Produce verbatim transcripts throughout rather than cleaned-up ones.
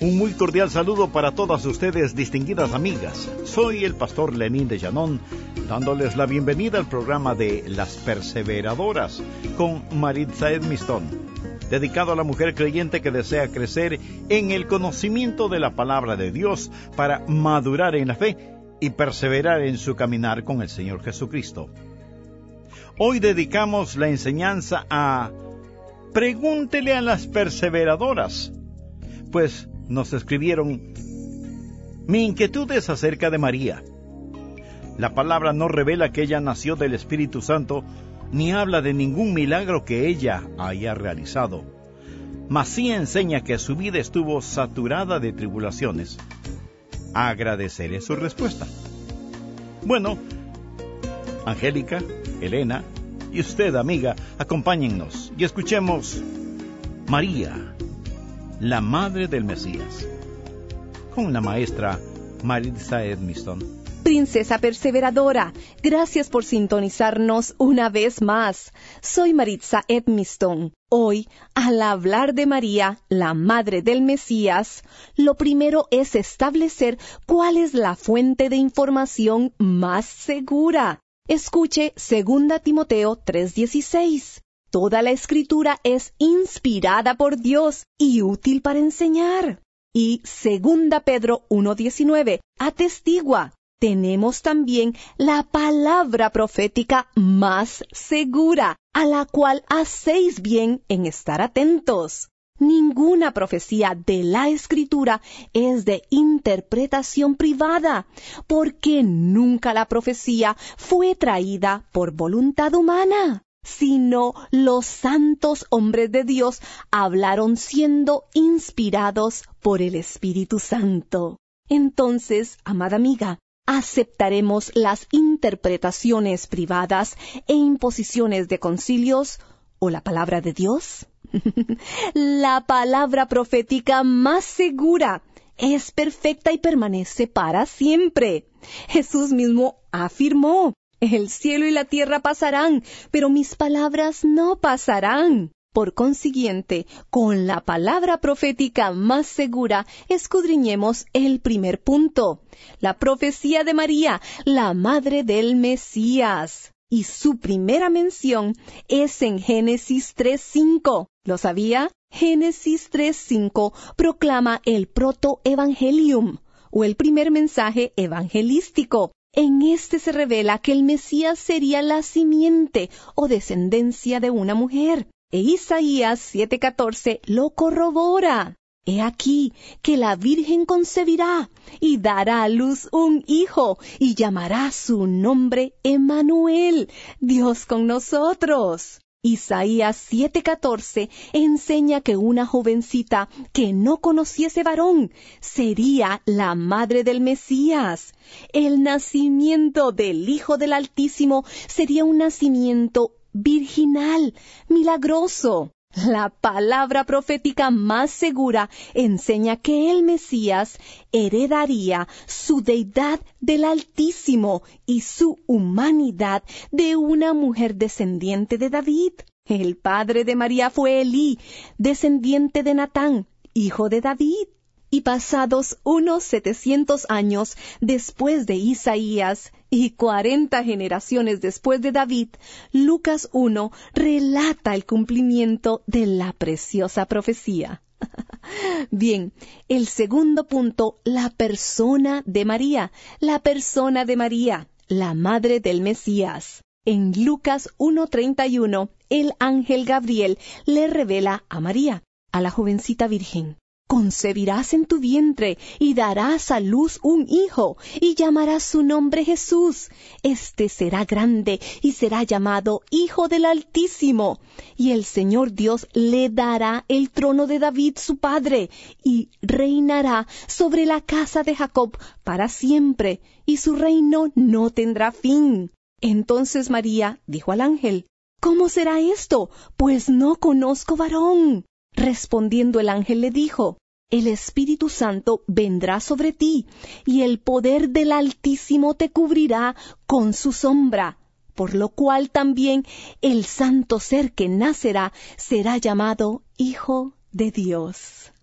Un muy cordial saludo para todas ustedes, distinguidas amigas. Soy el pastor Lenín de Llanón, dándoles la bienvenida al programa de Las Perseveradoras con Maritza Edmiston, dedicado a la mujer creyente que desea crecer en el conocimiento de la palabra de Dios para madurar en la fe y perseverar en su caminar con el Señor Jesucristo. Hoy dedicamos la enseñanza a Pregúntele a las perseveradoras, pues nos escribieron: mi inquietud es acerca de María. La palabra no revela que ella nació del Espíritu Santo, ni habla de ningún milagro que ella haya realizado, mas sí enseña que su vida estuvo saturada de tribulaciones. Agradeceré su respuesta. Bueno, Angélica, Elena y usted, amiga, acompáñennos y escuchemos María, la madre del Mesías, con la maestra Maritza Edmiston. Princesa perseveradora, gracias por sintonizarnos una vez más. Soy Maritza Edmiston. Hoy, al hablar de María, la madre del Mesías, lo primero es establecer cuál es la fuente de información más segura. Escuche segunda Timoteo tres dieciséis. Toda la Escritura es inspirada por Dios y útil para enseñar. Y segunda Pedro uno diecinueve atestigua: tenemos también la palabra profética más segura, a la cual hacéis bien en estar atentos. Ninguna profecía de la Escritura es de interpretación privada, porque nunca la profecía fue traída por voluntad humana, sino los santos hombres de Dios hablaron siendo inspirados por el Espíritu Santo. Entonces, amada amiga, ¿aceptaremos las interpretaciones privadas e imposiciones de concilios o la palabra de Dios? La palabra profética más segura es perfecta y permanece para siempre. Jesús mismo afirmó: el cielo y la tierra pasarán, pero mis palabras no pasarán. Por consiguiente, con la palabra profética más segura, escudriñemos el primer punto: la profecía de María, la madre del Mesías. Y su primera mención es en Génesis tres cinco. ¿Lo sabía? Génesis tres cinco proclama el protoevangelium, o el primer mensaje evangelístico. En este se revela que el Mesías sería la simiente o descendencia de una mujer. E Isaías siete catorce lo corrobora. He aquí que la Virgen concebirá y dará a luz un hijo y llamará su nombre Emmanuel, Dios con nosotros. Isaías siete catorce enseña que una jovencita que no conociese varón sería la madre del Mesías. El nacimiento del Hijo del Altísimo sería un nacimiento virginal, milagroso. La palabra profética más segura enseña que el Mesías heredaría su deidad del Altísimo y su humanidad de una mujer descendiente de David. El padre de María fue Elí, descendiente de Natán, hijo de David. Y pasados unos setecientos años después de Isaías y cuarenta generaciones después de David, Lucas uno relata el cumplimiento de la preciosa profecía. Bien, el segundo punto, la persona de María, la persona de María, la madre del Mesías. En Lucas uno treinta y uno, el ángel Gabriel le revela a María, a la jovencita virgen: concebirás en tu vientre y darás a luz un hijo y llamarás su nombre Jesús. Este será grande y será llamado Hijo del Altísimo. Y el Señor Dios le dará el trono de David su padre y reinará sobre la casa de Jacob para siempre, y su reino no tendrá fin. Entonces María dijo al ángel: ¿cómo será esto? Pues no conozco varón. Respondiendo el ángel le dijo: el Espíritu Santo vendrá sobre ti, y el poder del Altísimo te cubrirá con su sombra, por lo cual también el santo ser que nacerá será llamado Hijo de Dios.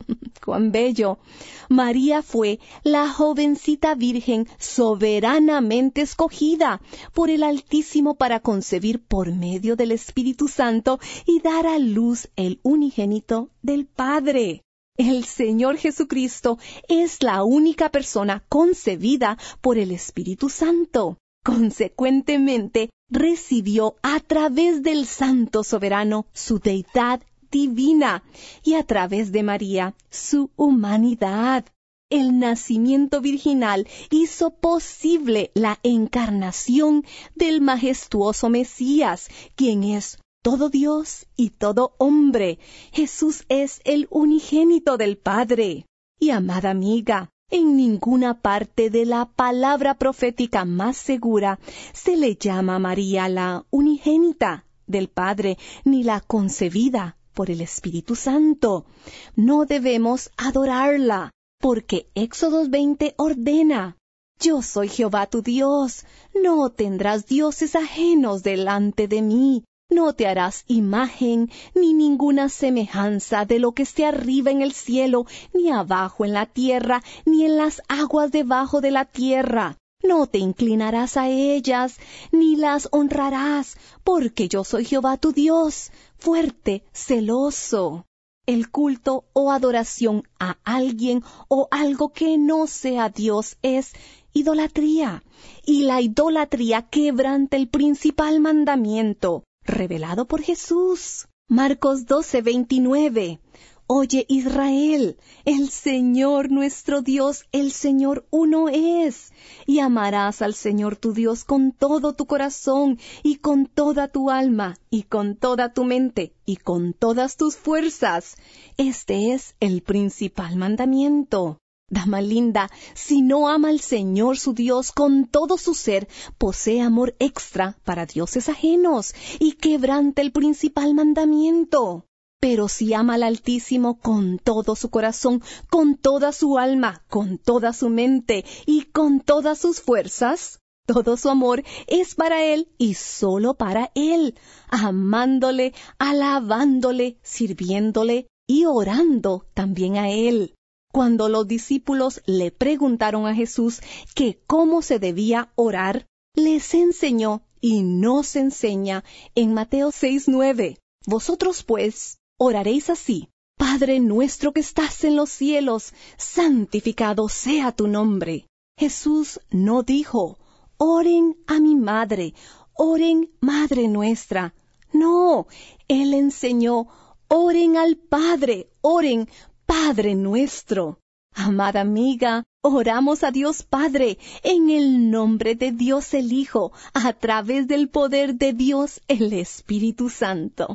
¡Cuán bello! María fue la jovencita virgen soberanamente escogida por el Altísimo para concebir por medio del Espíritu Santo y dar a luz el unigénito del Padre. El Señor Jesucristo es la única persona concebida por el Espíritu Santo. Consecuentemente, recibió a través del Santo Soberano su deidad divina y a través de María su humanidad. El nacimiento virginal hizo posible la encarnación del majestuoso Mesías, quien es todo Dios y todo hombre. Jesús es el unigénito del Padre. Y amada amiga, en ninguna parte de la palabra profética más segura se le llama a María la unigénita del Padre, ni la concebida por el Espíritu Santo. No debemos adorarla, porque Éxodo veinte ordena: Yo soy Jehová tu Dios, no tendrás dioses ajenos delante de mí. No te harás imagen ni ninguna semejanza de lo que esté arriba en el cielo, ni abajo en la tierra, ni en las aguas debajo de la tierra. No te inclinarás a ellas, ni las honrarás, porque yo soy Jehová tu Dios, fuerte, celoso. El culto o adoración a alguien o algo que no sea Dios es idolatría, y la idolatría quebranta el principal mandamiento revelado por Jesús. Marcos doce veintinueve. Oye Israel, el Señor nuestro Dios, el Señor uno es, y amarás al Señor tu Dios con todo tu corazón, y con toda tu alma, y con toda tu mente, y con todas tus fuerzas. Este es el principal mandamiento. Dama linda, si no ama al Señor su Dios con todo su ser, posee amor extra para dioses ajenos y quebranta el principal mandamiento. Pero si ama al Altísimo con todo su corazón, con toda su alma, con toda su mente y con todas sus fuerzas, todo su amor es para Él y solo para Él, amándole, alabándole, sirviéndole y orando también a Él. Cuando los discípulos le preguntaron a Jesús que cómo se debía orar, les enseñó y nos enseña en Mateo seis nueve. Vosotros pues oraréis así: Padre nuestro que estás en los cielos, santificado sea tu nombre. Jesús no dijo: oren a mi madre, oren Madre nuestra. No, Él enseñó: oren al Padre, oren Padre nuestro. Amada amiga, oramos a Dios Padre en el nombre de Dios el Hijo, a través del poder de Dios el Espíritu Santo.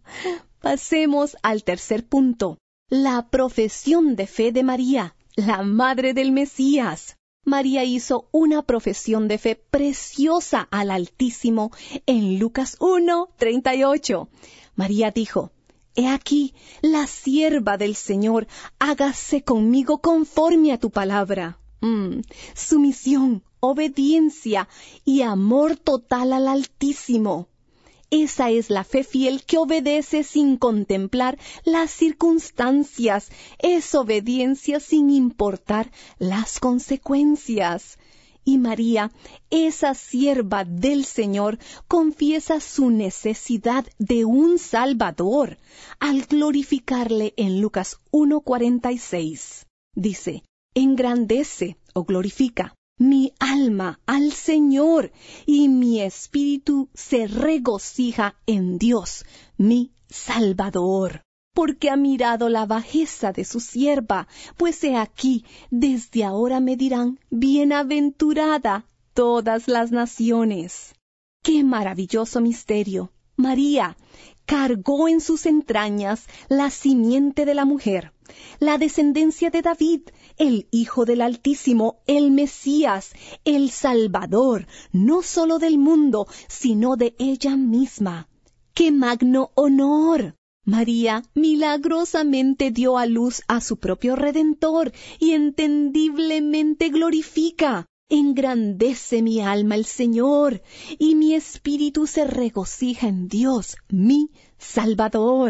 Pasemos al tercer punto, la profesión de fe de María, la madre del Mesías. María hizo una profesión de fe preciosa al Altísimo en Lucas uno treinta y ocho. María dijo: He aquí, la sierva del Señor, hágase conmigo conforme a tu palabra. Mm, sumisión, obediencia y amor total al Altísimo. Esa es la fe fiel que obedece sin contemplar las circunstancias. Es obediencia sin importar las consecuencias. Y María, esa sierva del Señor, confiesa su necesidad de un Salvador al glorificarle en Lucas uno cuarenta y seis. Dice: engrandece o glorifica mi alma al Señor, y mi espíritu se regocija en Dios, mi Salvador. Porque ha mirado la bajeza de su sierva, pues he aquí, desde ahora me dirán bienaventurada todas las naciones. ¡Qué maravilloso misterio! María cargó en sus entrañas la simiente de la mujer, la descendencia de David, el Hijo del Altísimo, el Mesías, el Salvador, no solo del mundo, sino de ella misma. ¡Qué magno honor! María milagrosamente dio a luz a su propio Redentor y entendiblemente glorifica. Engrandece mi alma el Señor, y mi espíritu se regocija en Dios, mi Salvador.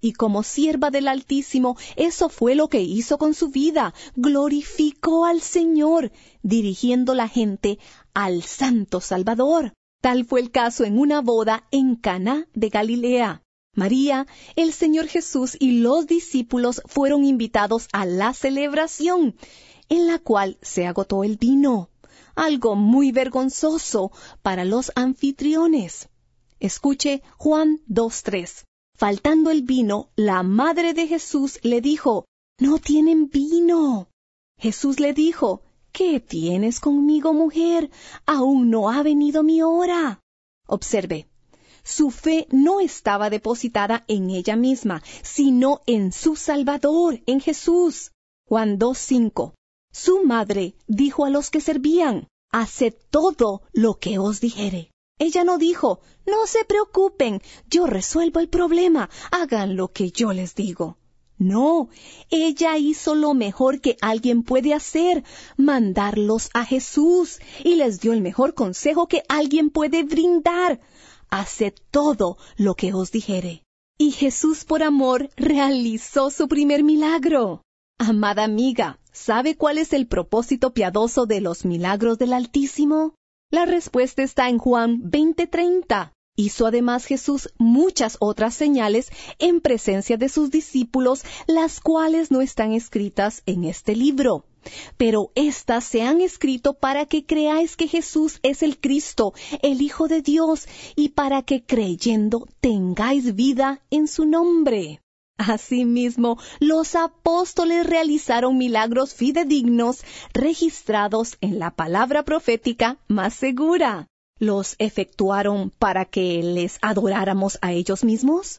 Y como sierva del Altísimo, eso fue lo que hizo con su vida. Glorificó al Señor, dirigiendo la gente al Santo Salvador. Tal fue el caso en una boda en Caná de Galilea. María, el Señor Jesús y los discípulos fueron invitados a la celebración, en la cual se agotó el vino, algo muy vergonzoso para los anfitriones. Escuche Juan dos tres. Faltando el vino, la madre de Jesús le dijo, «No tienen vino». Jesús le dijo, «¿Qué tienes conmigo, mujer? Aún no ha venido mi hora». Observe. Su fe no estaba depositada en ella misma, sino en su Salvador, en Jesús. Juan dos cinco. Su madre dijo a los que servían, «Haced todo lo que os dijere». Ella no dijo, «No se preocupen, yo resuelvo el problema, hagan lo que yo les digo». No, ella hizo lo mejor que alguien puede hacer, mandarlos a Jesús, y les dio el mejor consejo que alguien puede brindar. Haced todo lo que os dijere. Y Jesús, por amor, realizó su primer milagro. Amada amiga, ¿sabe cuál es el propósito piadoso de los milagros del Altísimo? La respuesta está en Juan veinte treinta. Hizo además Jesús muchas otras señales en presencia de sus discípulos, las cuales no están escritas en este libro. Pero éstas se han escrito para que creáis que Jesús es el Cristo, el Hijo de Dios, y para que creyendo tengáis vida en su nombre. Asimismo, los apóstoles realizaron milagros fidedignos registrados en la palabra profética más segura. ¿Los efectuaron para que les adoráramos a ellos mismos?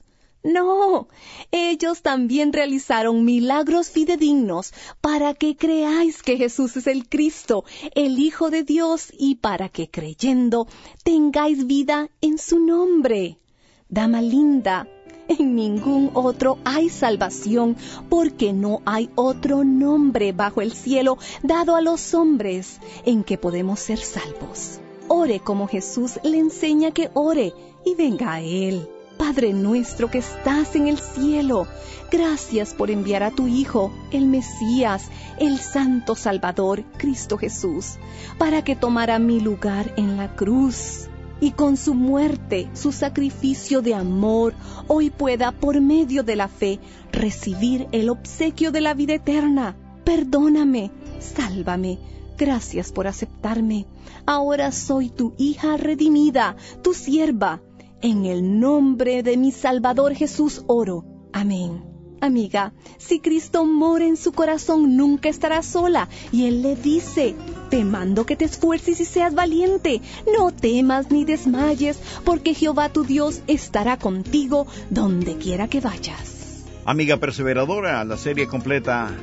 No, ellos también realizaron milagros fidedignos para que creáis que Jesús es el Cristo, el Hijo de Dios, y para que creyendo tengáis vida en su nombre. Dama linda, en ningún otro hay salvación, porque no hay otro nombre bajo el cielo dado a los hombres en que podemos ser salvos. Ore como Jesús le enseña que ore y venga a Él. Padre nuestro que estás en el cielo, gracias por enviar a tu Hijo, el Mesías, el Santo Salvador, Cristo Jesús, para que tomara mi lugar en la cruz. Y con su muerte, su sacrificio de amor, hoy pueda, por medio de la fe, recibir el obsequio de la vida eterna. Perdóname, sálvame. Gracias por aceptarme. Ahora soy tu hija redimida, tu sierva. En el nombre de mi Salvador Jesús oro. Amén. Amiga, si Cristo mora en su corazón, nunca estará sola. Y Él le dice, te mando que te esfuerces y seas valiente. No temas ni desmayes, porque Jehová tu Dios estará contigo donde quiera que vayas. Amiga perseveradora, la serie completa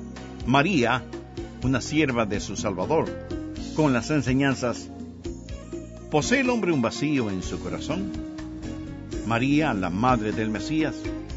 María, una sierva de su Salvador, con las enseñanzas: ¿posee el hombre un vacío en su corazón? María, la madre del Mesías.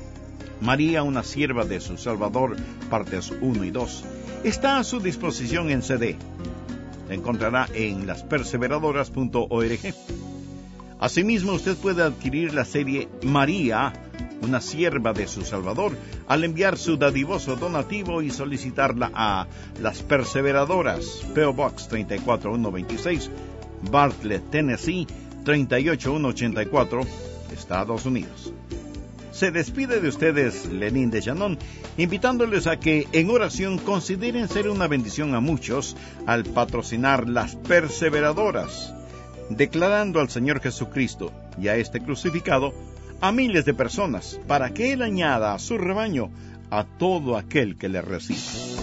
María, una sierva de su Salvador, partes uno y dos. Está a su disposición en C D. La encontrará en las perseveradoras punto org. Asimismo, usted puede adquirir la serie María, una sierva de su Salvador, al enviar su dadivoso donativo y solicitarla a Las Perseveradoras, P O Box treinta y cuatro mil ciento veintiséis, Bartlett, Tennessee, treinta y ocho mil ciento ochenta y cuatro, Estados Unidos. Se despide de ustedes Lenín de Llanón, invitándoles a que en oración consideren ser una bendición a muchos al patrocinar Las Perseveradoras, declarando al Señor Jesucristo y a este crucificado a miles de personas, para que Él añada a su rebaño a todo aquel que le reciba.